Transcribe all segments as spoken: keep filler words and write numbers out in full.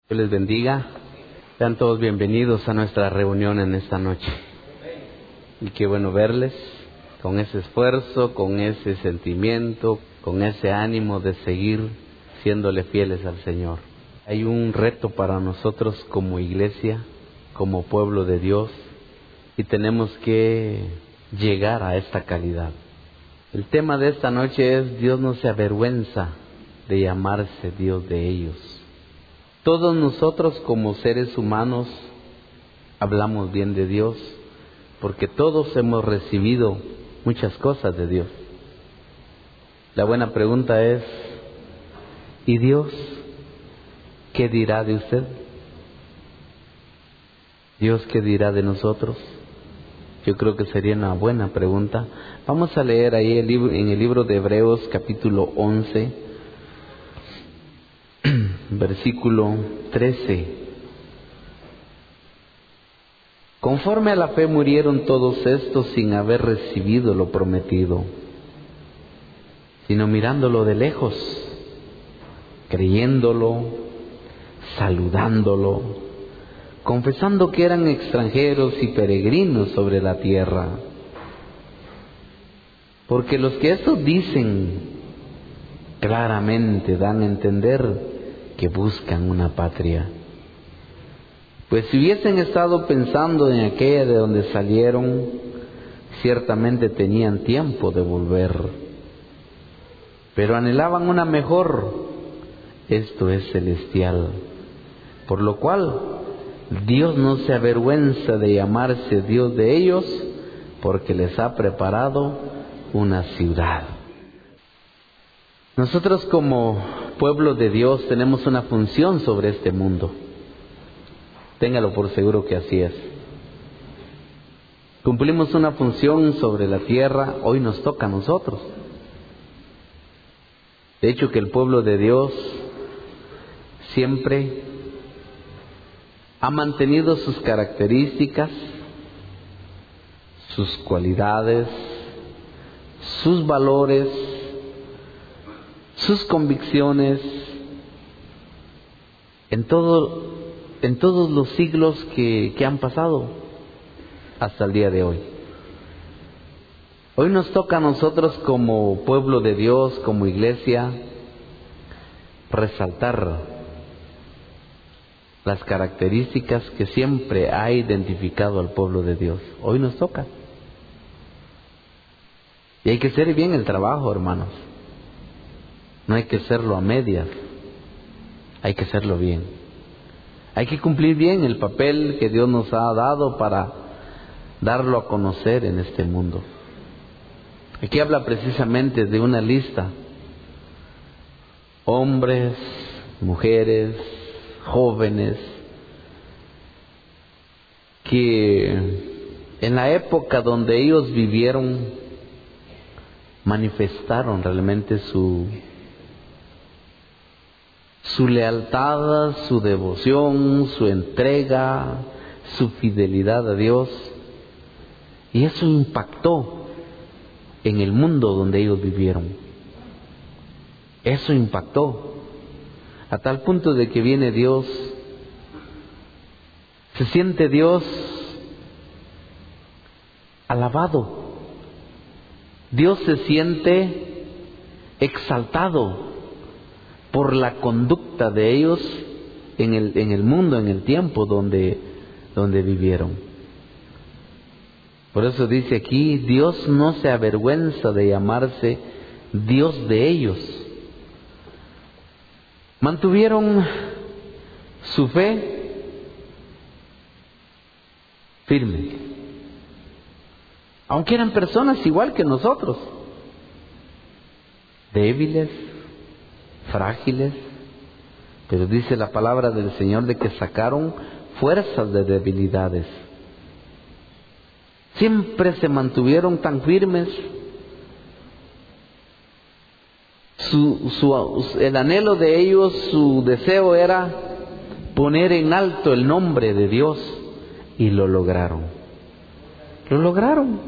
Dios les bendiga. Sean todos bienvenidos a nuestra reunión en esta noche. Y qué bueno verles con ese esfuerzo, con ese sentimiento, con ese ánimo de seguir siéndole fieles al Señor. Hay un reto para nosotros como iglesia, como pueblo de Dios, y tenemos que llegar a esta calidad. El tema de esta noche es: Dios no se avergüenza de llamarse Dios de ellos. Todos nosotros como seres humanos hablamos bien de Dios, porque todos hemos recibido muchas cosas de Dios. La buena pregunta es: ¿y Dios qué dirá de usted? ¿Dios qué dirá de nosotros? Yo creo que sería una buena pregunta. Vamos a leer ahí el libro, en el libro de Hebreos capítulo once, versículo trece. Conforme a la fe murieron todos estos sin haber recibido lo prometido, sino mirándolo de lejos, creyéndolo, saludándolo, confesando que eran extranjeros y peregrinos sobre la tierra. Porque los que esto dicen claramente dan a entender que buscan una patria. Pues si hubiesen estado pensando en aquella de donde salieron, ciertamente tenían tiempo de volver. Pero anhelaban una mejor, esto es celestial. Por lo cual, Dios no se avergüenza de llamarse Dios de ellos, porque les ha preparado una ciudad. Nosotros como pueblo de Dios tenemos una función sobre este mundo. Téngalo por seguro que así es. Cumplimos una función sobre la tierra, hoy nos toca a nosotros. De hecho, que el pueblo de Dios siempre ha mantenido sus características, sus cualidades, sus valores, sus convicciones en todo, en todos los siglos que, que han pasado hasta el día de hoy. Hoy nos toca a nosotros como pueblo de Dios, como iglesia, resaltar las características que siempre ha identificado al pueblo de Dios. Hoy nos toca. Y hay que hacer bien el trabajo, hermanos. No hay que hacerlo a medias. Hay que hacerlo bien. Hay que cumplir bien el papel que Dios nos ha dado para darlo a conocer en este mundo. Aquí habla precisamente de una lista. Hombres, mujeres, jóvenes, que en la época donde ellos vivieron manifestaron realmente su su lealtad, su devoción, su entrega, su fidelidad a Dios, y eso impactó en el mundo donde ellos vivieron. Eso impactó a tal punto de que viene Dios, se siente Dios alabado, Dios se siente exaltado por la conducta de ellos en el, en el mundo, en el tiempo donde, donde vivieron. Por eso dice aquí: Dios no se avergüenza de llamarse Dios de ellos. Mantuvieron su fe firme, aunque eran personas igual que nosotros, débiles, frágiles, pero dice la palabra del Señor de que sacaron fuerzas de debilidades. Siempre se mantuvieron tan firmes. Su, su, el anhelo de ellos, su deseo era poner en alto el nombre de Dios, y lo lograron. Lo lograron.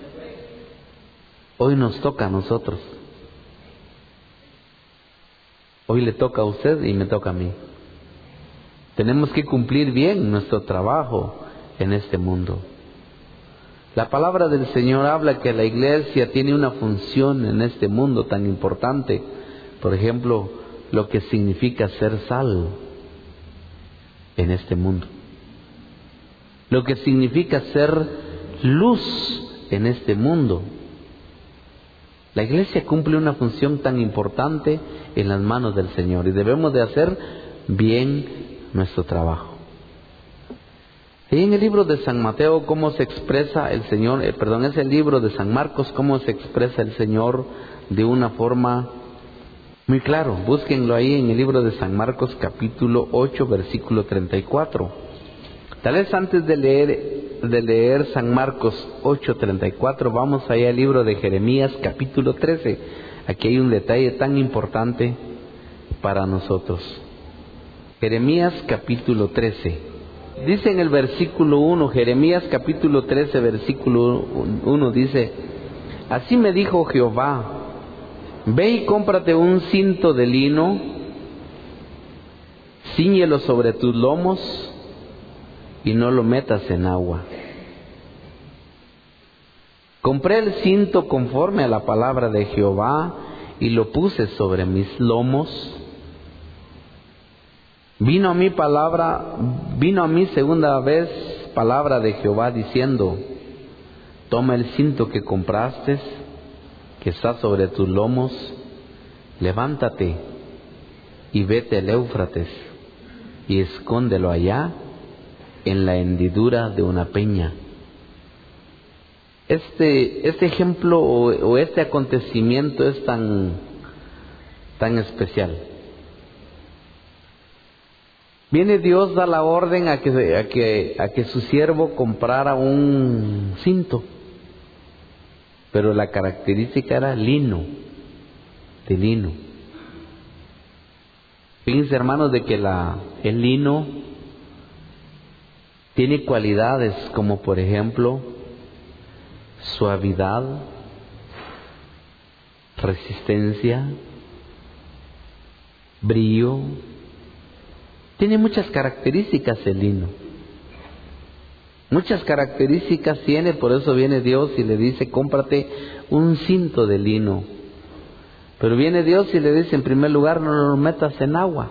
Hoy nos toca a nosotros. Hoy le toca a usted y me toca a mí. Tenemos que cumplir bien nuestro trabajo en este mundo. La palabra del Señor habla que la iglesia tiene una función en este mundo tan importante. Por ejemplo, lo que significa ser sal en este mundo. Lo que significa ser luz en este mundo. La iglesia cumple una función tan importante en las manos del Señor y debemos de hacer bien nuestro trabajo. Y en el libro de San Mateo, cómo se expresa el Señor, eh, perdón, es el libro de San Marcos, cómo se expresa el Señor de una forma muy claro. Búsquenlo ahí en el libro de San Marcos, capítulo ocho, versículo treinta y cuatro. Tal vez antes de leer, de leer San Marcos ocho, treinta y cuatro, vamos allá al libro de Jeremías, capítulo trece. Aquí hay un detalle tan importante para nosotros. Jeremías, capítulo trece. Dice en el versículo uno, Jeremías capítulo trece, versículo uno, dice: así me dijo Jehová, ve y cómprate un cinto de lino, cíñelo sobre tus lomos y no lo metas en agua. Compré el cinto conforme a la palabra de Jehová y lo puse sobre mis lomos. Vino a mí palabra, vino a mí segunda vez palabra de Jehová diciendo: toma el cinto que compraste, que está sobre tus lomos, levántate y vete al Éufrates y escóndelo allá en la hendidura de una peña. Este, este ejemplo o, o este acontecimiento es tan, tan especial. Viene Dios, da la orden a que, a que, a que su siervo comprara un cinto, pero la característica era lino, de lino. Fíjense, hermanos, de que la, el lino tiene cualidades como, por ejemplo, suavidad, resistencia, brillo. Tiene muchas características el lino. Muchas características tiene, por eso viene Dios y le dice: cómprate un cinto de lino. Pero viene Dios y le dice, en primer lugar, no lo metas en agua.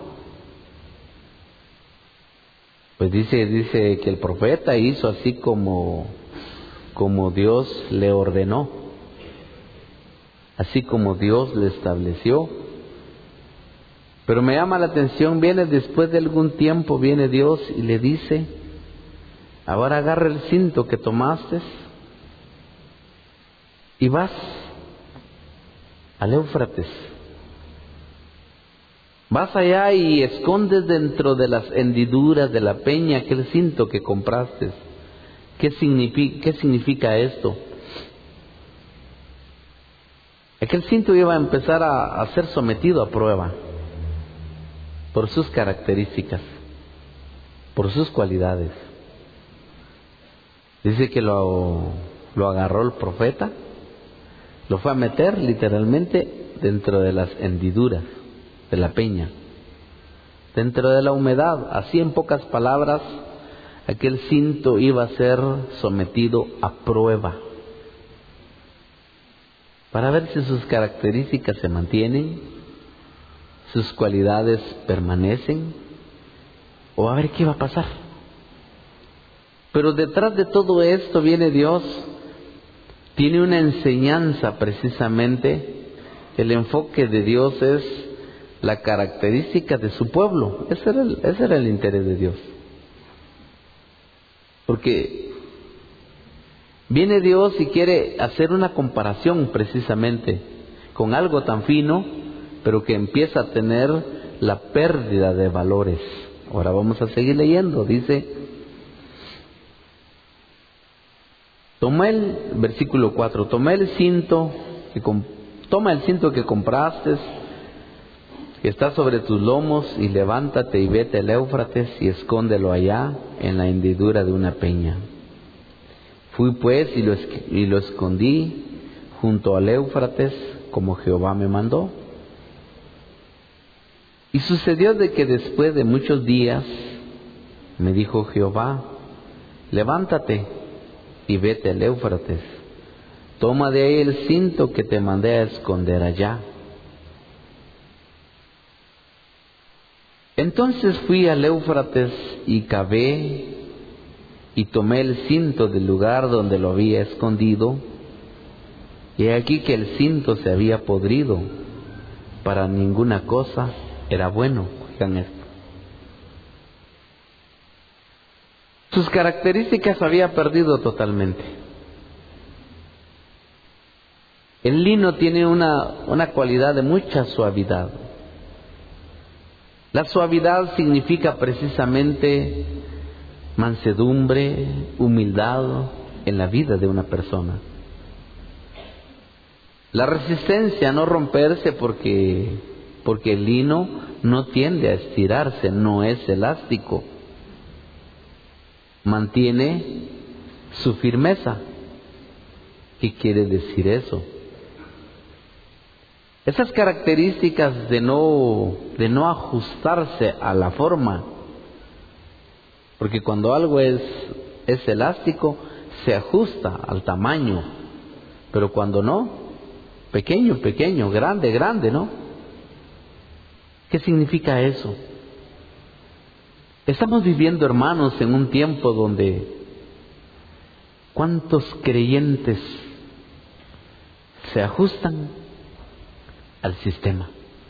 Pues dice, dice que el profeta hizo así como, como Dios le ordenó, así como Dios le estableció. Pero me llama la atención, viene después de algún tiempo, viene Dios y le dice: ahora agarra el cinto que tomaste y vas al Éufrates. Vas allá y escondes dentro de las hendiduras de la peña aquel cinto que compraste. ¿Qué significa, qué significa esto? Aquel cinto iba a empezar a, a ser sometido a prueba por sus características, por sus cualidades. Dice que lo, lo agarró el profeta, lo fue a meter literalmente dentro de las hendiduras de la peña, dentro de la humedad. Así, en pocas palabras, aquel cinto iba a ser sometido a prueba para ver si sus características se mantienen, sus cualidades permanecen, o a ver qué va a pasar. Pero detrás de todo esto viene Dios, tiene una enseñanza precisamente. El enfoque de Dios es la característica de su pueblo. Ese era el, ese era el interés de Dios. Porque viene Dios y quiere hacer una comparación precisamente con algo tan fino, pero que empieza a tener la pérdida de valores. Ahora vamos a seguir leyendo. Dice, tomé el, versículo cuatro, tomé el cinto, que com, toma el cinto que compraste, que está sobre tus lomos, y levántate y vete al Éufrates y escóndelo allá en la hendidura de una peña. Fui pues y lo, y lo escondí junto al Éufrates, como Jehová me mandó. Y sucedió de que después de muchos días Me dijo Jehová: levántate y vete al Éufrates, toma de ahí el cinto que te mandé a esconder allá. Entonces fui al Éufrates y cavé y tomé el cinto del lugar donde lo había escondido, y he aquí que el cinto se había podrido, para ninguna cosa era bueno. Oigan esto. Sus características había perdido totalmente. El lino tiene una, una cualidad de mucha suavidad. La suavidad significa precisamente mansedumbre, humildad en la vida de una persona. La resistencia a no romperse, porque, porque el lino no tiende a estirarse, no es elástico. Mantiene su firmeza. ¿Qué quiere decir eso? Esas características de no, de no ajustarse a la forma, porque cuando algo es, es elástico, se ajusta al tamaño, pero cuando no, pequeño, pequeño, grande, grande, ¿no? ¿Qué significa eso? Estamos viviendo, hermanos, en un tiempo donde ¿cuántos creyentes se ajustan al sistema?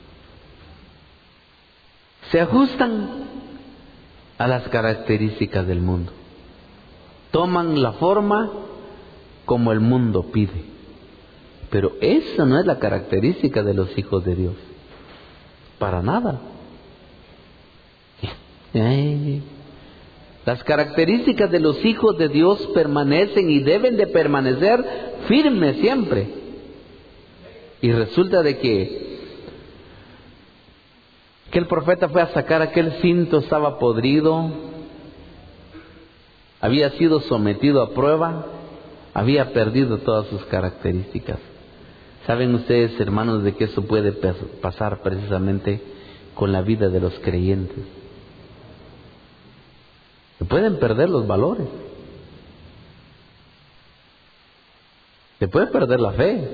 Se ajustan a las características del mundo. Toman la forma como el mundo pide. Pero esa no es la característica de los hijos de Dios. Para nada. Las características de los hijos de Dios permanecen y deben de permanecer firmes siempre. Y resulta de que, que el profeta fue a sacar aquel cinto, estaba podrido, había sido sometido a prueba, había perdido todas sus características. ¿Saben ustedes, hermanos, de que eso puede pasar precisamente con la vida de los creyentes? Se pueden perder los valores. Se puede perder la fe.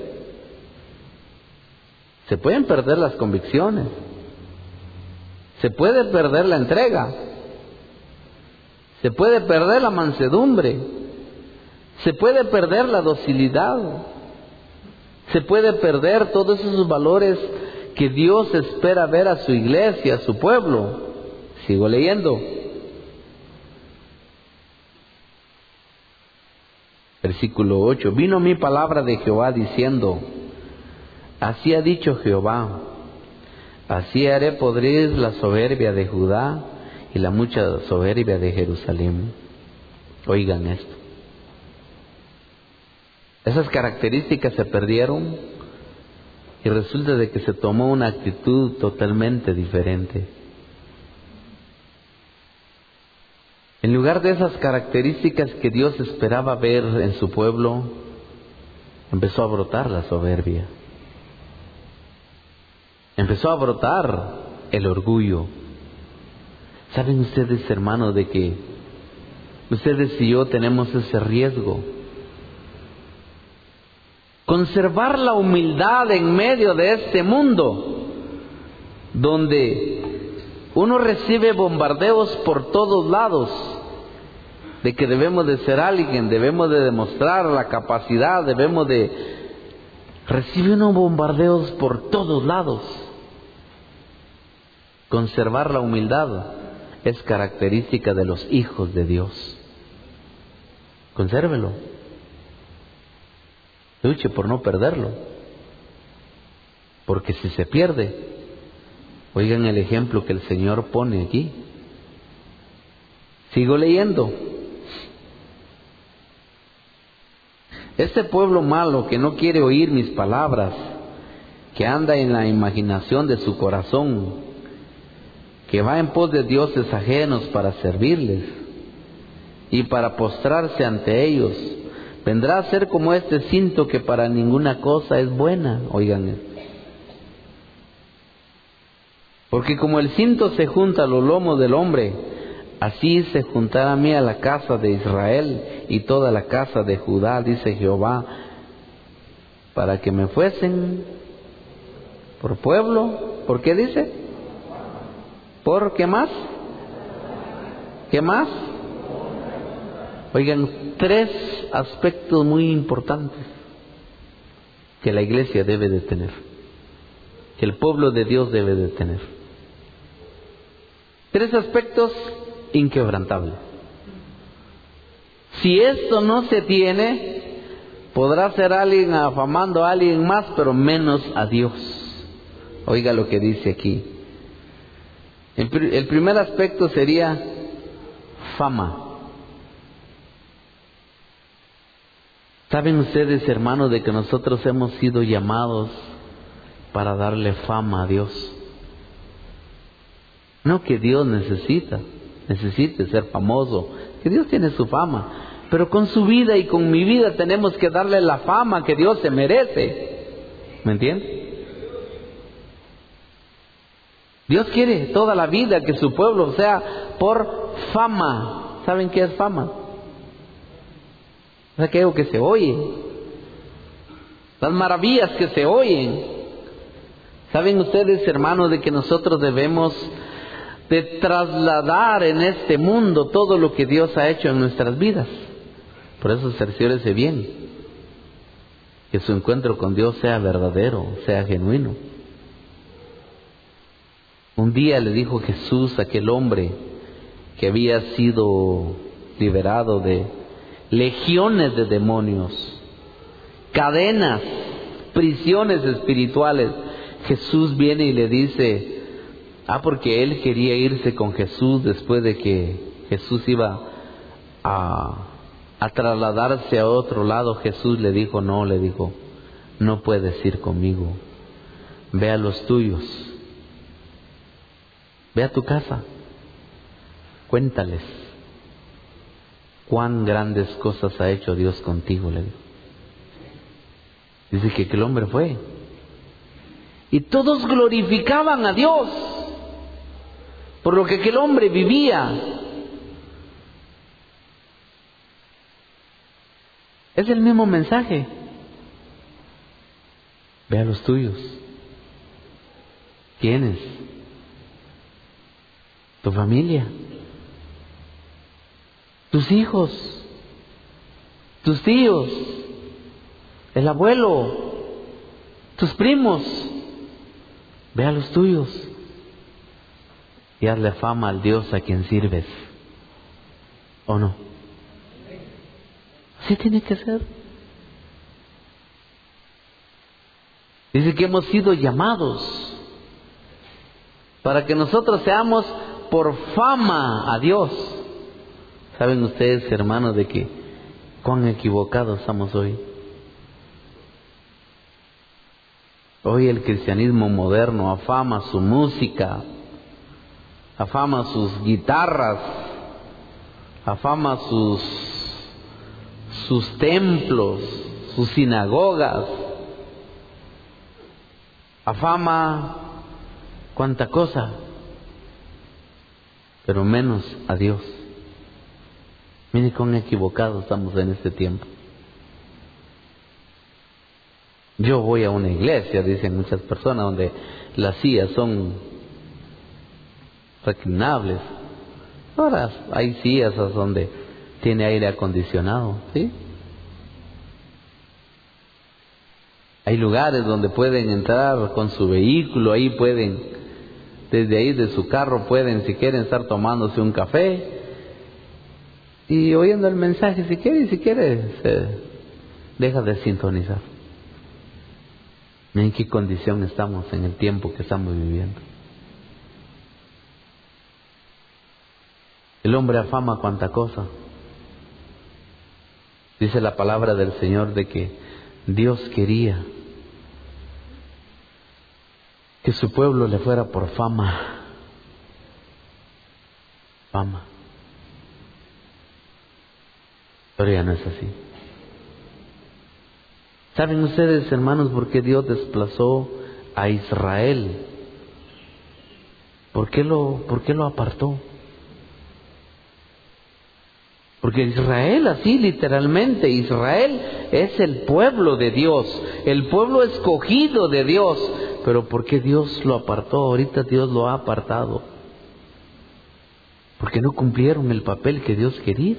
Se pueden perder las convicciones. Se puede perder la entrega. Se puede perder la mansedumbre. Se puede perder la docilidad. Se puede perder todos esos valores que Dios espera ver a su iglesia, a su pueblo. Sigo leyendo. Versículo ocho. Vino mi palabra de Jehová diciendo: así ha dicho Jehová, así haré podrir la soberbia de Judá y la mucha soberbia de Jerusalén. Oigan esto. Esas características se perdieron y resulta de que se tomó una actitud totalmente diferente. En lugar de esas características que Dios esperaba ver en su pueblo, empezó a brotar la soberbia. Empezó a brotar el orgullo. ¿Saben ustedes, hermanos, de que ustedes y yo tenemos ese riesgo? Conservar la humildad en medio de este mundo, donde uno recibe bombardeos por todos lados, de que debemos de ser alguien, debemos de demostrar la capacidad, debemos de... Recibe unos bombardeos por todos lados. Conservar la humildad es característica de los hijos de Dios. Consérvelo. Luche por no perderlo. Porque si se pierde, oigan el ejemplo que el Señor pone aquí. Sigo leyendo. Este pueblo malo que no quiere oír mis palabras, que anda en la imaginación de su corazón, que va en pos de dioses ajenos para servirles y para postrarse ante ellos, vendrá a ser como este cinto que para ninguna cosa es buena. Oigan esto. Porque como el cinto se junta a los lomos del hombre, Así se juntará a mí a la casa de Israel y toda la casa de Judá, dice Jehová, para que me fuesen por pueblo. ¿Por qué dice? ¿Por qué más? ¿Qué más? Oigan, tres aspectos muy importantes que la iglesia debe de tener, que el pueblo de Dios debe de tener. Tres aspectos inquebrantables. Si esto no se tiene, podrá ser alguien afamando a alguien más, pero menos a Dios. Oiga lo que dice aquí. El, el primer aspecto sería fama. ¿Saben ustedes, hermanos, de que nosotros hemos sido llamados para darle fama a Dios? No que Dios necesita, necesite ser famoso, que Dios tiene su fama, pero con su vida y con mi vida tenemos que darle la fama que Dios se merece. ¿Me entiende? Dios quiere toda la vida que su pueblo sea por fama. ¿Saben qué es fama? Es aquello que se oye, las maravillas que se oyen. ¿Saben ustedes, hermanos, de que nosotros debemos de trasladar en este mundo todo lo que Dios ha hecho en nuestras vidas? Por eso cerciórese bien que su encuentro con Dios sea verdadero, sea genuino. Un día le dijo Jesús a aquel hombre que había sido liberado de legiones de demonios, cadenas, prisiones espirituales. Jesús viene y le dice, ah, porque él quería irse con Jesús después de que Jesús iba a, a trasladarse a otro lado. Jesús le dijo, no, le dijo, no puedes ir conmigo, ve a los tuyos, ve a tu casa, cuéntales cuán grandes cosas ha hecho Dios contigo, le dijo. Dice que aquel hombre fue y todos glorificaban a Dios por lo que aquel hombre vivía. Es el mismo mensaje. Ve a los tuyos. ¿Quiénes? Tu familia, tus hijos, tus tíos, el abuelo, tus primos. Ve a los tuyos y hazle fama al Dios a quien sirves. ¿O no? Así tiene que ser. Dice que hemos sido llamados para que nosotros seamos por fama a Dios. ¿Saben ustedes, hermanos, de que cuán equivocados estamos hoy? Hoy el cristianismo moderno afama su música, afama sus guitarras, afama sus, sus templos, sus sinagogas, afama cuánta cosa, pero menos a Dios. Miren cuán equivocados estamos en este tiempo. Yo voy a una iglesia, dicen muchas personas, donde las sillas son reclinables. Ahora hay sillas donde tiene aire acondicionado, ¿sí? Hay lugares donde pueden entrar con su vehículo, ahí pueden, desde ahí de su carro pueden, si quieren, estar tomándose un café y oyendo el mensaje, si quiere, y si quiere, se deja de sintonizar. ¿En qué condición estamos en el tiempo que estamos viviendo? El hombre afama cuanta cosa. Dice la palabra del Señor de que Dios quería que su pueblo le fuera por fama. Fama. Pero ya no es así. ¿Saben ustedes, hermanos, por qué Dios desplazó a Israel? ¿Por qué lo, por qué lo apartó? Porque Israel, así literalmente, Israel es el pueblo de Dios, el pueblo escogido de Dios. Pero ¿por qué Dios lo apartó? Ahorita Dios lo ha apartado. Porque no cumplieron el papel que Dios quería.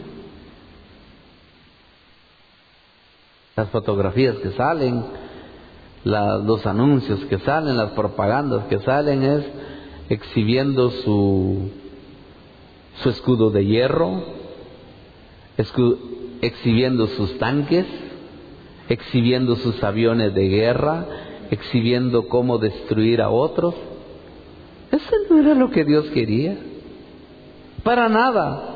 Las fotografías que salen, la, los anuncios que salen, las propagandas que salen es exhibiendo su, su escudo de hierro, escu, exhibiendo sus tanques, exhibiendo sus aviones de guerra, exhibiendo cómo destruir a otros. Eso no era lo que Dios quería, para nada.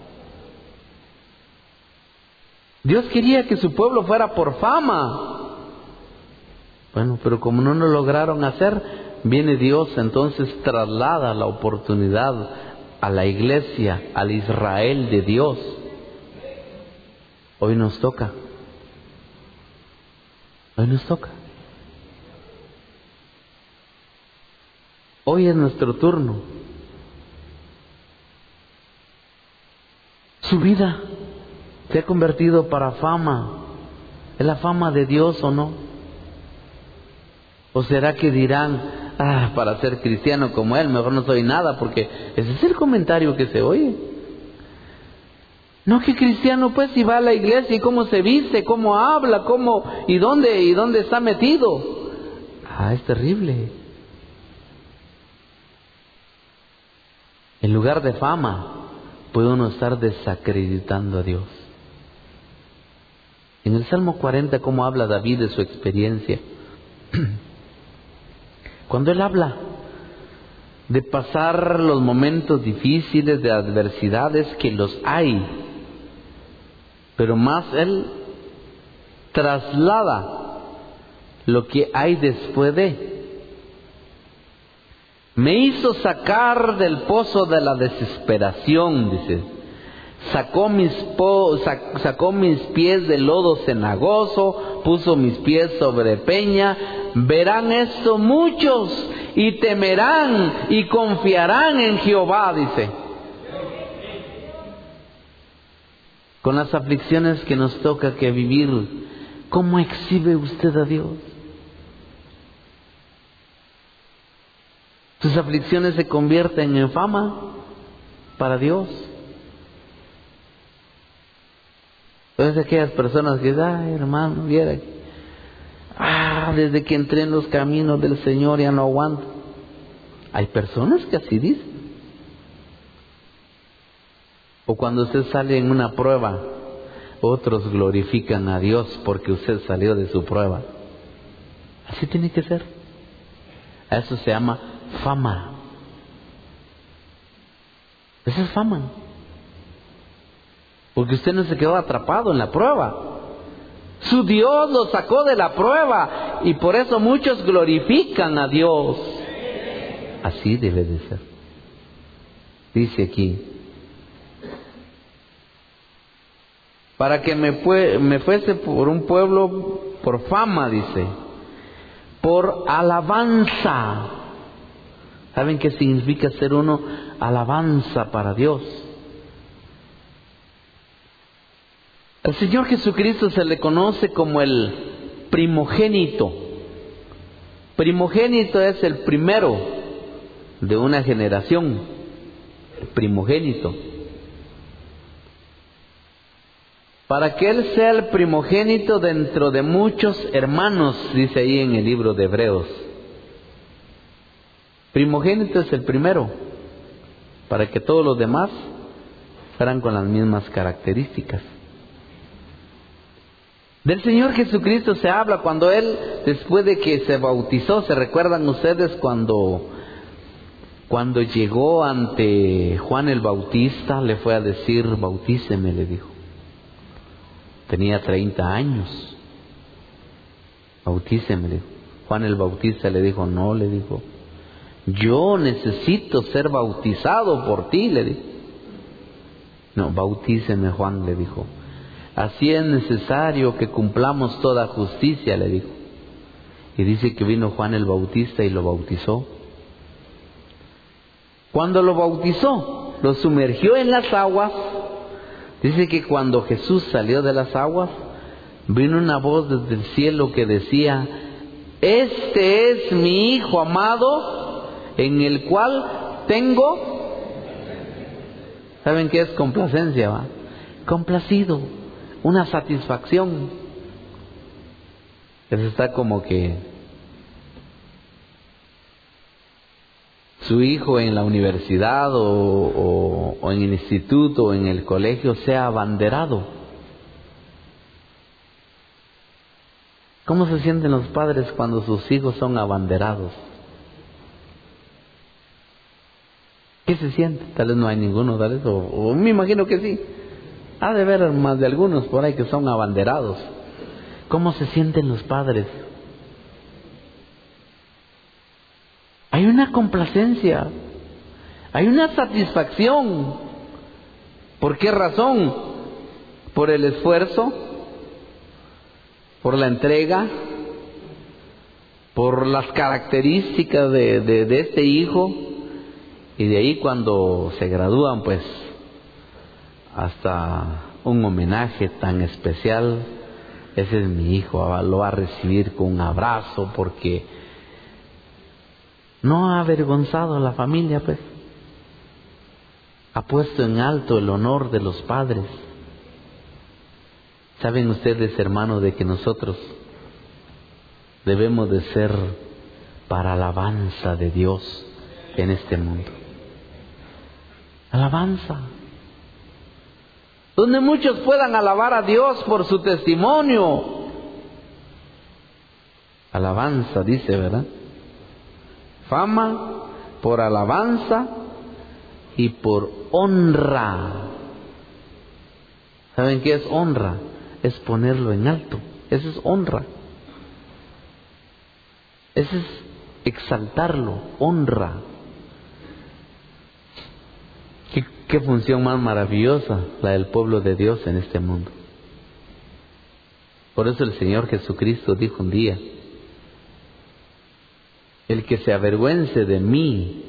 Dios quería que su pueblo fuera por fama. Bueno, pero como no lo lograron hacer, viene Dios, entonces traslada la oportunidad a la iglesia, al Israel de Dios. Hoy nos toca. Hoy nos toca. Hoy es nuestro turno. Su vida se ha convertido para fama. ¿Es la fama de Dios o no? ¿O será que dirán, ah, para ser cristiano como él, mejor no soy nada? Porque ese es el comentario que se oye. No, que cristiano pues si va a la iglesia y cómo se viste, cómo habla, cómo y dónde y dónde está metido. Ah, es terrible. En lugar de fama, puede uno estar desacreditando a Dios. En el Salmo cuarenta, cómo habla David de su experiencia. Cuando él habla de pasar los momentos difíciles, de adversidades, que los hay, pero más él traslada lo que hay después de. Me hizo sacar del pozo de la desesperación, dice. Sacó mis, po, sac, sacó mis pies del lodo cenagoso, puso mis pies sobre peña. Verán esto muchos y temerán y confiarán en Jehová, dice. Con las aflicciones que nos toca que vivir, ¿cómo exhibe usted a Dios? ¿Sus aflicciones se convierten en fama para Dios? Entonces aquellas personas que dicen, ay hermano, viera, ah, desde que entré en los caminos del Señor ya no aguanto. Hay personas que así dicen. O cuando usted sale en una prueba, otros glorifican a Dios porque usted salió de su prueba. Así tiene que ser. A eso se llama fama. Esa es fama. Porque usted no se quedó atrapado en la prueba. Su Dios lo sacó de la prueba y por eso muchos glorifican a Dios. Así debe de ser. Dice aquí, para que me, fue, me fuese por un pueblo por fama, dice, por alabanza. ¿Saben qué significa ser uno alabanza para Dios? Al Señor Jesucristo se le conoce como el primogénito. Primogénito es el primero de una generación. El primogénito. Para que Él sea el primogénito dentro de muchos hermanos, dice ahí en el libro de Hebreos. Primogénito es el primero, para que todos los demás fueran con las mismas características. Del Señor Jesucristo se habla cuando Él, después de que se bautizó, ¿se recuerdan ustedes cuando, cuando llegó ante Juan el Bautista? Le fue a decir, bautíceme, le dijo. Tenía treinta años. Bautíceme, le dijo. Juan el Bautista le dijo, no, le dijo. Yo necesito ser bautizado por ti, le dijo. No, bautíceme, Juan, le dijo. Así es necesario que cumplamos toda justicia, le dijo. Y dice que vino Juan el Bautista y lo bautizó. Cuando lo bautizó, lo sumergió en las aguas, Dice que cuando Jesús salió de las aguas, vino una voz desde el cielo que decía: este es mi Hijo amado, en el cual tengo... ¿Saben qué es complacencia, va? Complacido, una satisfacción. Eso está como que su hijo en la universidad o, o, o en el instituto o en el colegio sea abanderado. ¿Cómo se sienten los padres cuando sus hijos son abanderados? ¿Qué se siente? Tal vez no hay ninguno, tal vez, o, o me imagino que sí. Ha de haber más de algunos por ahí que son abanderados. ¿Cómo se sienten los padres? Hay una complacencia, hay una satisfacción. ¿Por qué razón? Por el esfuerzo, por la entrega, por las características de, de, de este hijo. Y de ahí cuando se gradúan, pues, hasta un homenaje tan especial. Ese es mi hijo, lo va a recibir con un abrazo porque no ha avergonzado a la familia, pues. Ha puesto en alto el honor de los padres. ¿Saben ustedes, hermanos, de que nosotros debemos de ser para alabanza de Dios en este mundo? Alabanza. Donde muchos puedan alabar a Dios por su testimonio. Alabanza, dice, ¿verdad? Fama por alabanza y por honra. ¿Saben qué es honra? Es ponerlo en alto. Eso es honra. Eso es exaltarlo, honra. ¿Qué, qué función más maravillosa la del pueblo de Dios en este mundo? Por eso el Señor Jesucristo dijo un día: el que se avergüence de mí,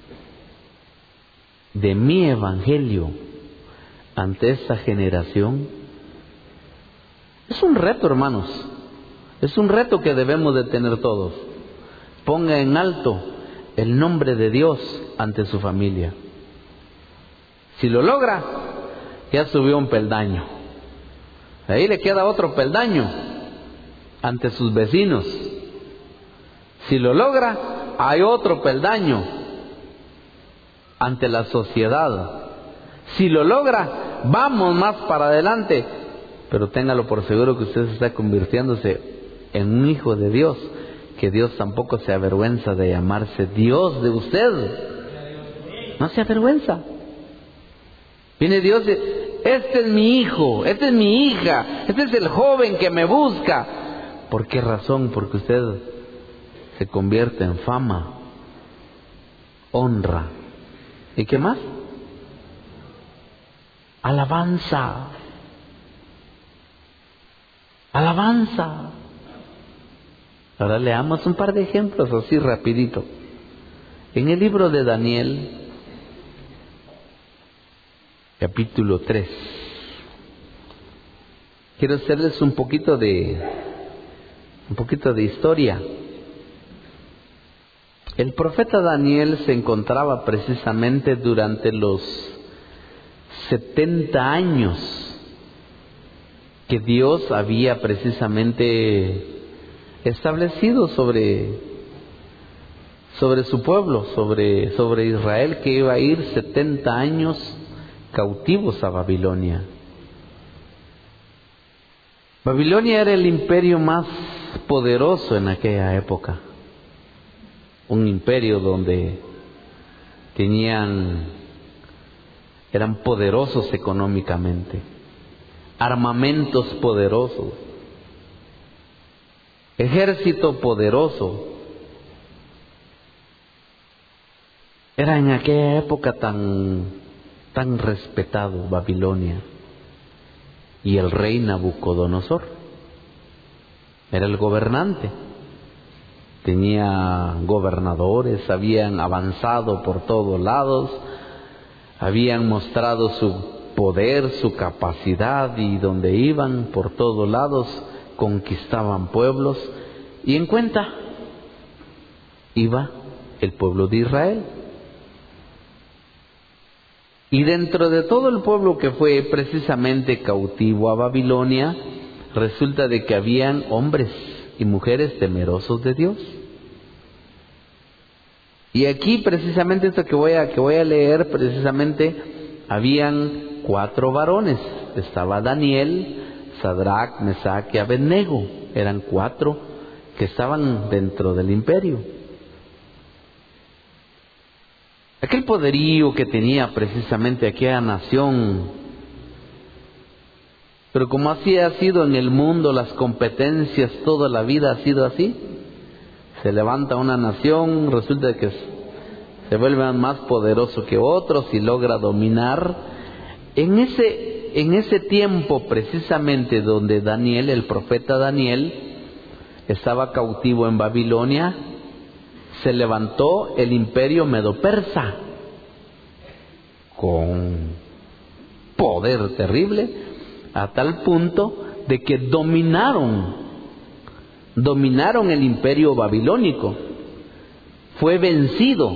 de mi evangelio, ante esta generación. Es un reto, hermanos. Es un reto que debemos de tener todos. Ponga en alto el nombre de Dios ante su familia. Si lo logra, ya subió un peldaño. Ahí le queda otro peldaño ante sus vecinos. Si lo logra, hay otro peldaño ante la sociedad. Si lo logra, vamos más para adelante. Pero téngalo por seguro que usted está convirtiéndose en un hijo de Dios, que Dios tampoco se avergüenza de llamarse Dios de usted. No se avergüenza. Viene Dios y dice: este es mi hijo, este es mi hija, este es el joven que me busca. ¿Por qué razón? Porque usted se convierte en fama, honra. ¿Y qué más? Alabanza. Alabanza. Ahora leamos un par de ejemplos así rapidito. En el libro de Daniel, capítulo tres. Quiero hacerles un poquito de un poquito de historia. El profeta Daniel se encontraba precisamente durante los setenta años que Dios había precisamente establecido sobre sobre su pueblo, sobre sobre Israel, que iba a ir setenta años cautivos a Babilonia. Babilonia era el imperio más poderoso en aquella época. Un imperio donde tenían, eran poderosos económicamente, armamentos poderosos, ejército poderoso. Era en aquella época tan, tan respetado Babilonia. Y el rey Nabucodonosor era el gobernante. Tenía gobernadores, habían avanzado por todos lados, habían mostrado su poder, su capacidad, y donde iban por todos lados conquistaban pueblos, y en cuenta iba el pueblo de Israel. Y dentro de todo el pueblo que fue precisamente cautivo a Babilonia, resulta de que habían hombres y mujeres temerosos de Dios. Y aquí precisamente esto que voy a, que voy a leer, precisamente habían cuatro varones. Estaba Daniel, Sadrach, Mesach y Abednego. Eran cuatro que estaban dentro del imperio. Aquel poderío que tenía precisamente aquella nación. Pero como así ha sido en el mundo, las competencias, toda la vida ha sido así. Se levanta una nación, resulta que se vuelve más poderoso que otros y logra dominar. En ese, en ese tiempo precisamente donde Daniel, el profeta Daniel, estaba cautivo en Babilonia, se levantó el imperio medo-persa con poder terrible, a tal punto de que dominaron dominaron el imperio babilónico. Fue vencido,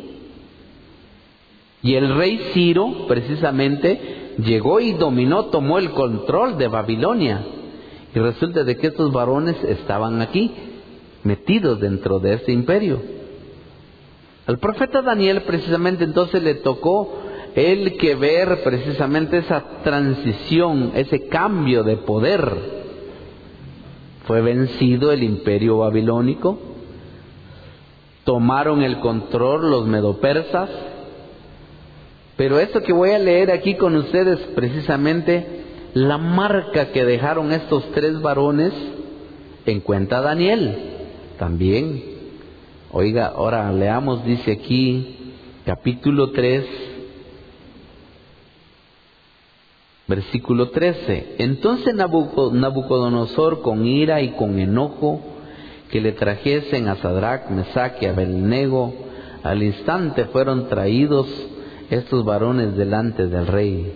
y el rey Ciro precisamente llegó y dominó, tomó el control de Babilonia, y resulta de que estos varones estaban aquí metidos dentro de ese imperio. Al profeta Daniel precisamente entonces le tocó el que ver precisamente esa transición, ese cambio de poder. Fue vencido el imperio babilónico, tomaron el control los medopersas, pero esto que voy a leer aquí con ustedes, precisamente la marca que dejaron estos tres varones, en cuenta Daniel también. Oiga, ahora leamos, dice aquí, capítulo tres, versículo trece. Entonces Nabucodonosor, con ira y con enojo, que le trajesen a Sadrach, Mesach y Abednego, al instante fueron traídos estos varones delante del rey.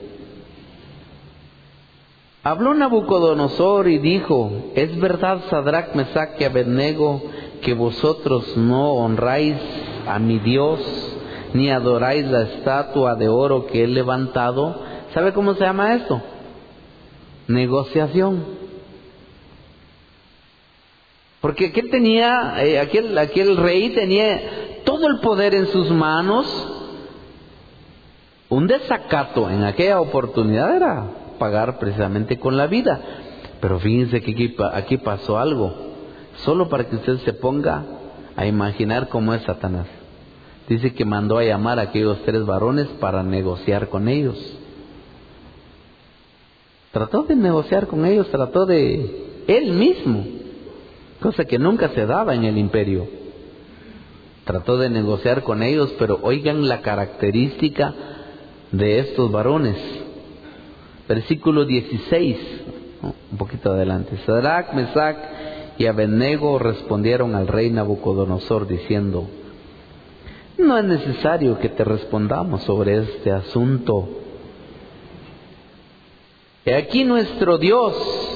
Habló Nabucodonosor y dijo: ¿es verdad, Sadrach, Mesach y Abednego, que vosotros no honráis a mi Dios, ni adoráis la estatua de oro que he levantado? ¿Sabe cómo se llama esto? Negociación. Porque aquel tenía, eh, aquel, aquel rey tenía todo el poder en sus manos. Un desacato en aquella oportunidad era pagar precisamente con la vida. Pero fíjense que aquí, aquí pasó algo, solo para que usted se ponga a imaginar cómo es Satanás. Dice que mandó a llamar a aquellos tres varones para negociar con ellos. Trató de negociar con ellos, trató de él mismo, cosa que nunca se daba en el imperio. Trató de negociar con ellos, pero oigan la característica de estos varones. Versículo dieciséis, ¿no? Un poquito adelante. Sadrach, Mesach y Abednego respondieron al rey Nabucodonosor diciendo: no es necesario que te respondamos sobre este asunto. He aquí nuestro Dios,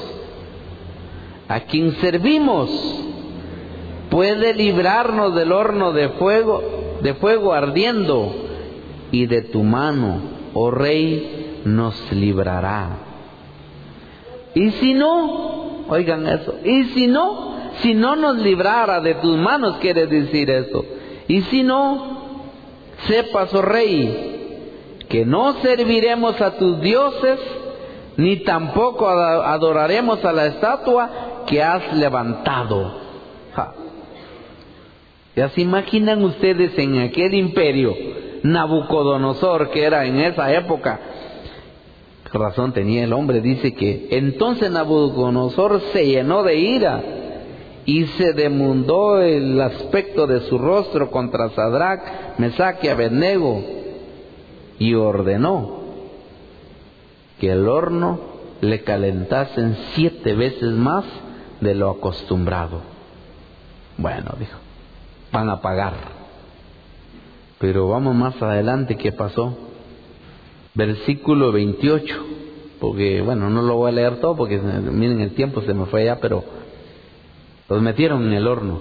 a quien servimos, puede librarnos del horno de fuego, de fuego ardiendo, y de tu mano, oh rey, nos librará. Y si no, oigan eso, y si no, si no nos librara de tus manos, quiere decir eso. Y si no, sepas, oh rey, que no serviremos a tus dioses, ni tampoco adoraremos a la estatua que has levantado. Ja. ¿Ya se imaginan ustedes en aquel imperio, Nabucodonosor, que era en esa época? ¿Qué razón tenía el hombre? Dice que entonces Nabucodonosor se llenó de ira y se demudó el aspecto de su rostro contra Sadrach, Mesach y Abednego, y ordenó que el horno le calentasen siete veces más de lo acostumbrado. Bueno, dijo, van a pagar. Pero vamos más adelante, ¿qué pasó? versículo veintiocho, porque bueno, no lo voy a leer todo porque miren el tiempo se me fue ya, pero los metieron en el horno.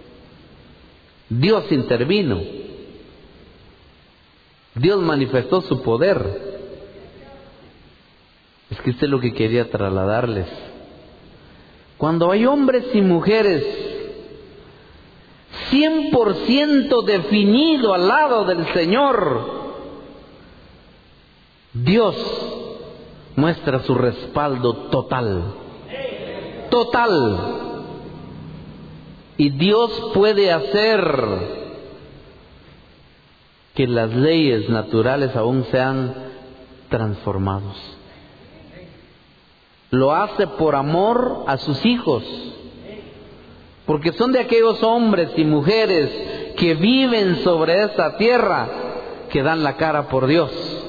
Dios intervino, Dios manifestó su poder. Es que esto es lo que quería trasladarles. Cuando hay hombres y mujeres cien por ciento definido al lado del Señor, Dios muestra su respaldo total, total. Y Dios puede hacer que las leyes naturales aún sean transformados. Lo hace por amor a sus hijos, porque son de aquellos hombres y mujeres que viven sobre esta tierra, que dan la cara por Dios.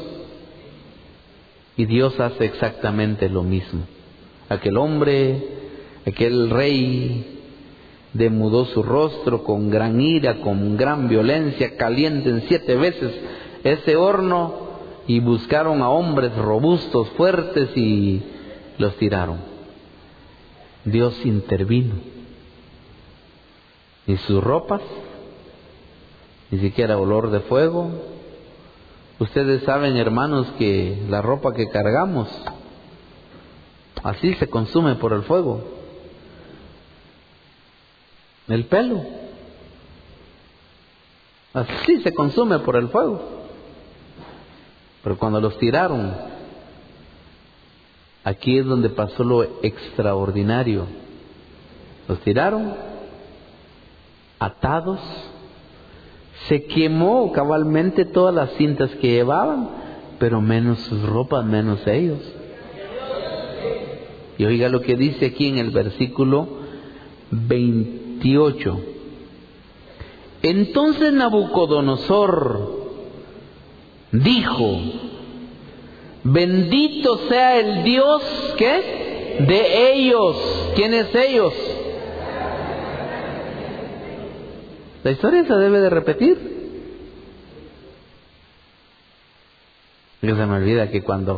Y Dios hace exactamente lo mismo. Aquel hombre, aquel rey, demudó su rostro con gran ira, con gran violencia, calienten siete veces ese horno, y buscaron a hombres robustos, fuertes, y los tiraron. Dios intervino. Ni sus ropas, ni siquiera olor de fuego. Ustedes saben, hermanos, que la ropa que cargamos así se consume por el fuego. El pelo así se consume por el fuego. Pero cuando los tiraron, aquí es donde pasó lo extraordinario. Los tiraron atados, se quemó cabalmente todas las cintas que llevaban, pero menos sus ropas, menos ellos. Y oiga lo que dice aquí en el versículo veintiocho. Entonces Nabucodonosor dijo: bendito sea el Dios, ¿qué? De ellos. ¿Quién es ellos? La historia se debe de repetir. Y se me olvida que cuando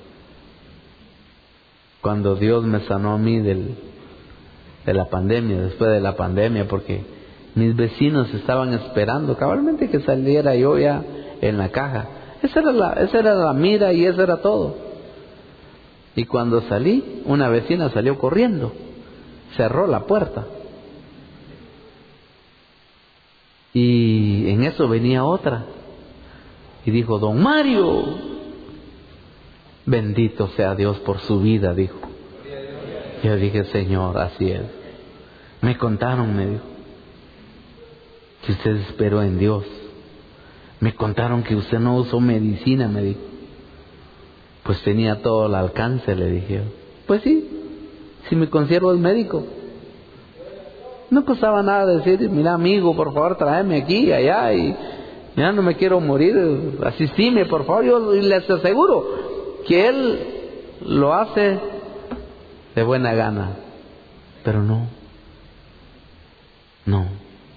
cuando Dios me sanó a mí del, de la pandemia, después de la pandemia, porque mis vecinos estaban esperando cabalmente que saliera yo ya en la caja. Esa era la, esa era la mira y eso era todo. Y cuando salí, una vecina salió corriendo, cerró la puerta. Y en eso venía otra y dijo: don Mario, bendito sea Dios por su vida, dijo. Yo dije: Señor, así es. Me contaron, me dijo, que usted esperó en Dios. Me contaron que usted no usó medicina, me dijo. Pues tenía todo al alcance, le dije. Pues sí, si mi consiervo es médico. No costaba nada decir: mira, amigo, por favor, tráeme aquí y allá, y mira, no me quiero morir, asistime, por favor. Yo les aseguro que Él lo hace de buena gana. Pero no, no.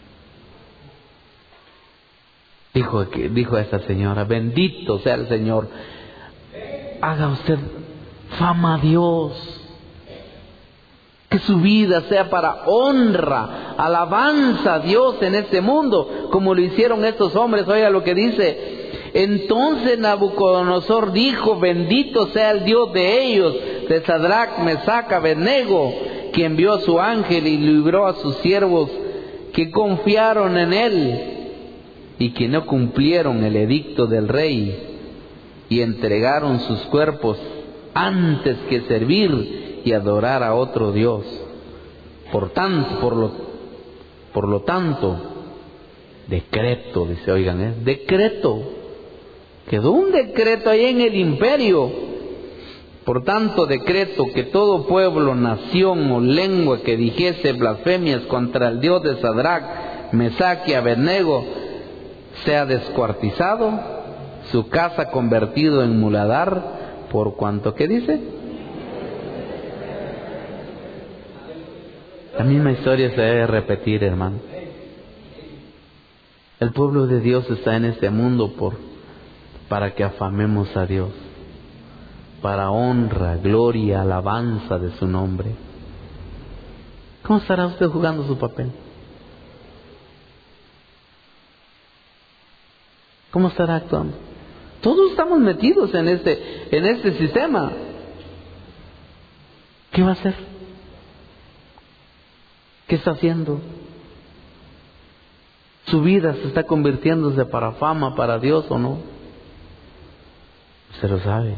Dijo, dijo esta señora: bendito sea el Señor. Haga usted fama a Dios. Que su vida sea para honra, alabanza a Dios en este mundo, como lo hicieron estos hombres. Oiga lo que dice: entonces Nabucodonosor dijo: bendito sea el Dios de ellos, de Sadrach, Mesach, Abednego, que envió a su ángel y libró a sus siervos que confiaron en él y que no cumplieron el edicto del rey y entregaron sus cuerpos antes que servir y adorar a otro Dios. Por tanto, por lo, por lo tanto, decreto, dice, oigan, es decreto. Quedó un decreto ahí en el imperio. Por tanto, decreto que todo pueblo, nación o lengua que dijese blasfemias contra el Dios de Sadrach, Mesach y Abednego sea descuartizado, su casa convertido en muladar, por cuanto, ¿qué dice? La misma historia se debe repetir, hermano. El pueblo de Dios está en este mundo por para que afamemos a Dios, para honra, gloria, alabanza de su nombre. ¿Cómo estará usted jugando su papel? ¿Cómo estará actuando? Todos estamos metidos en este, en este sistema. ¿Qué va a hacer? ¿Qué está haciendo? ¿Su vida se está convirtiéndose para fama, para Dios o no? Se lo sabe.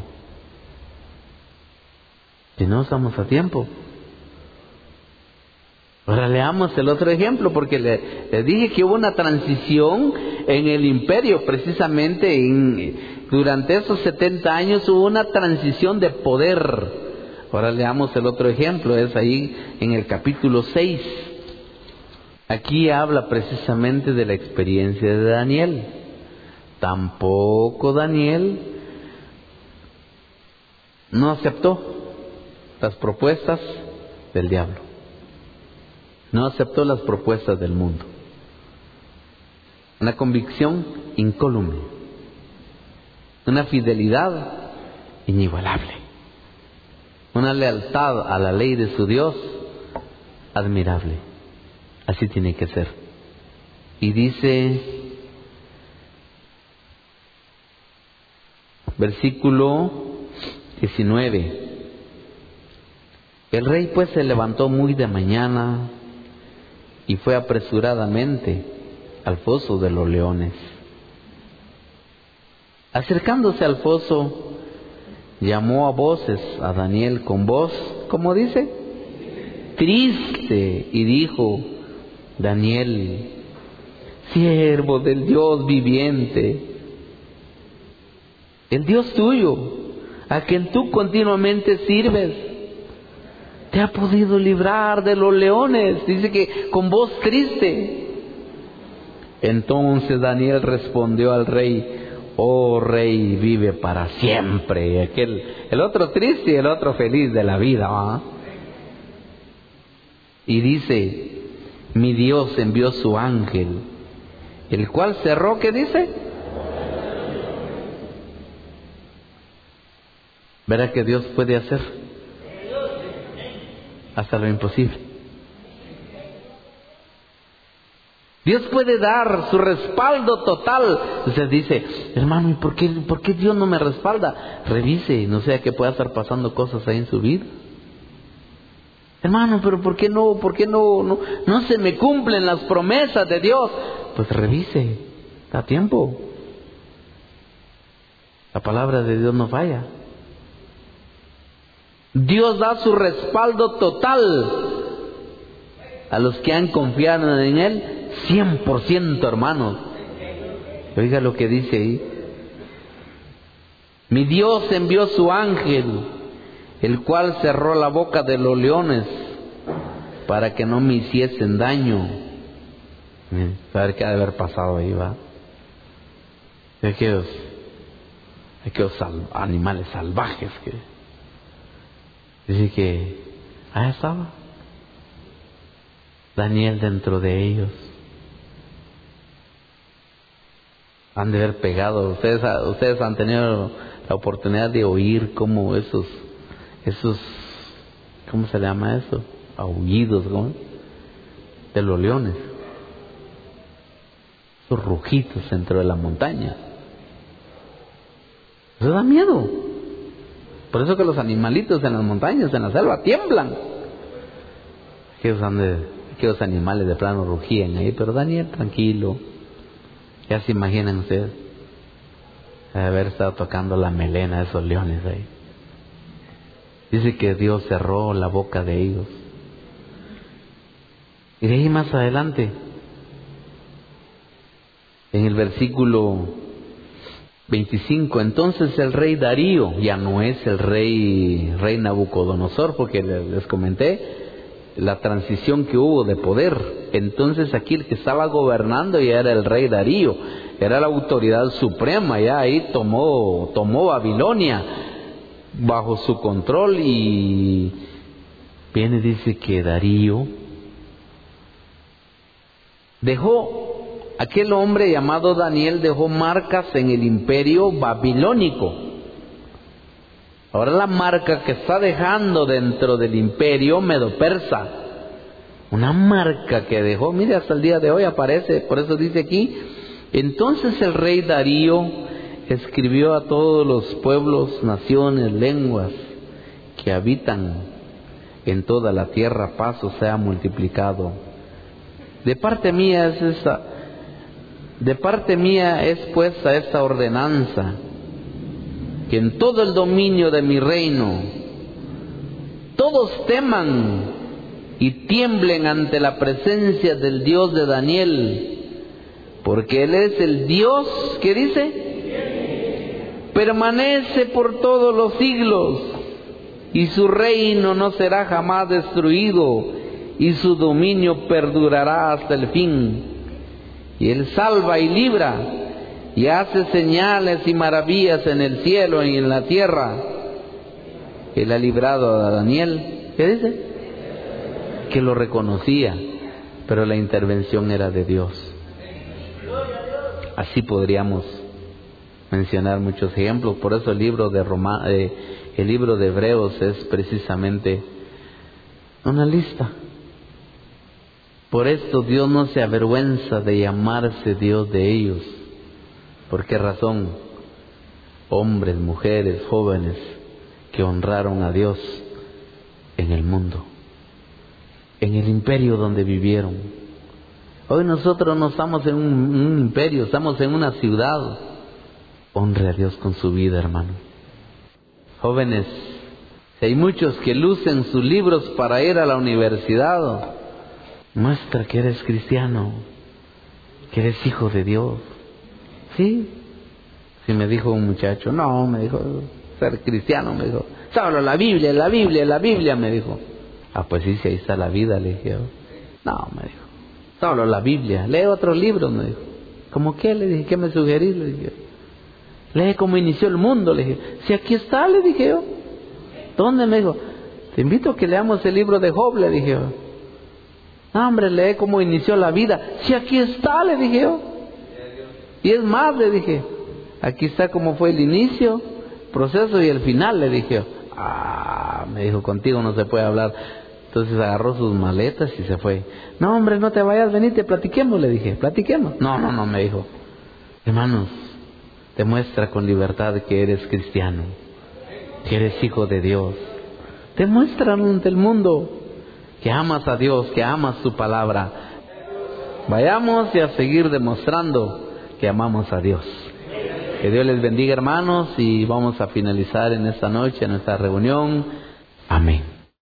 Si no, estamos a tiempo. Ahora leamos el otro ejemplo, porque le, le dije que hubo una transición en el imperio, precisamente en, durante esos setenta años hubo una transición de poder. Ahora leamos el otro ejemplo, es ahí en el capítulo seis. Aquí habla precisamente de la experiencia de Daniel. Tampoco Daniel no aceptó las propuestas del diablo. No aceptó las propuestas del mundo. Una convicción incólume. Una fidelidad inigualable. Una lealtad a la ley de su Dios admirable. Así tiene que ser. Y dice, versículo diecinueve. El rey pues se levantó muy de mañana y fue apresuradamente al foso de los leones. Acercándose al foso, llamó a voces a Daniel con voz, ¿cómo dice? Triste, y dijo: Daniel, siervo del Dios viviente, el Dios tuyo, a quien tú continuamente sirves, te ha podido librar de los leones. Dice que con voz triste. Entonces Daniel respondió al rey: oh rey, vive para siempre. Aquel, el otro triste y el otro feliz de la vida, ¿ah? Y dice: mi Dios envió su ángel, el cual cerró, ¿qué dice? ¿Verá que Dios puede hacer hasta lo imposible? Dios puede dar su respaldo total. Usted dice: hermano, ¿y por qué, por qué Dios no me respalda? Revise, no sea que pueda estar pasando cosas ahí en su vida. Hermano, pero ¿por qué no, por qué no, no, no se me cumplen las promesas de Dios? Pues revise, da tiempo. La palabra de Dios no falla. Dios da su respaldo total a los que han confiado en Él, cien por ciento, hermanos. Oiga lo que dice ahí: mi Dios envió su ángel, el cual cerró la boca de los leones para que no me hiciesen daño. A ver qué ha de haber pasado ahí, va. Aquellos, aquellos sal, animales salvajes que dice que ahí estaba Daniel dentro de ellos. Han de haber pegado. Ustedes, ustedes han tenido la oportunidad de oír cómo esos, esos, ¿cómo se llama eso? Aullidos, ¿no? De los leones. Esos rugidos dentro de la montaña. Eso da miedo. Por eso que los animalitos en las montañas, en la selva, tiemblan. Aquellos, han de, aquellos animales de plano rugían ahí, pero Daniel tranquilo. Ya se imaginan ustedes haber estado tocando la melena de esos leones ahí. Dice que Dios cerró la boca de ellos. Y de ahí más adelante, en el versículo veinticinco, entonces el rey Darío, ya no es el rey, rey Nabucodonosor, porque les comenté la transición que hubo de poder. Entonces aquí el que estaba gobernando ya era el rey Darío, era la autoridad suprema, ya ahí tomó, tomó Babilonia bajo su control. Y viene, dice que Darío dejó aquel hombre llamado Daniel dejó marcas en el imperio babilónico. Ahora la marca que está dejando dentro del imperio medo-persa, una marca que dejó, mire, hasta el día de hoy aparece, por eso dice aquí: entonces el rey Darío escribió a todos los pueblos, naciones, lenguas que habitan en toda la tierra, paz os sea multiplicado. De parte mía es esta, de parte mía es puesta esta ordenanza, que en todo el dominio de mi reino todos teman y tiemblen ante la presencia del Dios de Daniel, porque Él es el Dios, ¿qué dice? Permanece por todos los siglos, y su reino no será jamás destruido, y su dominio perdurará hasta el fin. Y Él salva y libra, y hace señales y maravillas en el cielo y en la tierra. Él ha librado a Daniel, ¿qué dice? Que lo reconocía, pero la intervención era de Dios. Así podríamos mencionar muchos ejemplos. Por eso el libro de Roma, eh, el libro de Hebreos es precisamente una lista. Por esto Dios no se avergüenza de llamarse Dios de ellos. ¿Por qué razón? Hombres, mujeres, jóvenes que honraron a Dios en el mundo, en el imperio donde vivieron. Hoy nosotros no estamos en un, un imperio, estamos en una ciudad. Honre a Dios con su vida, hermano. Jóvenes, si hay muchos que lucen sus libros para ir a la universidad, muestra que eres cristiano, que eres hijo de Dios. Sí, sí me dijo un muchacho, no, me dijo, ser cristiano, me dijo, solo la Biblia, la Biblia, la Biblia, me dijo. Ah, pues sí, sí, ahí está la vida, le dije. No, me dijo, solo la Biblia, lee otros libros, me dijo. ¿Cómo qué? Le dije, ¿qué me sugerís? Le dije, lee cómo inició el mundo, le dije. Si aquí está, le dije yo. ¿Dónde? Me dijo, te invito a que leamos el libro de Job, le dije yo. No, hombre, lee cómo inició la vida. Si aquí está, le dije yo. Y es más, le dije, aquí está cómo fue el inicio, proceso y el final, le dije yo. Ah, me dijo, contigo no se puede hablar. Entonces agarró sus maletas y se fue. No, hombre, no te vayas, venite, platiquemos, le dije, platiquemos. No, no, no, me dijo. Hermanos, demuestra con libertad que eres cristiano, que eres hijo de Dios. Demuestra ante el mundo que amas a Dios, que amas su palabra. Vayamos y a seguir demostrando que amamos a Dios. Que Dios les bendiga, hermanos, y vamos a finalizar en esta noche nuestra reunión. Amén.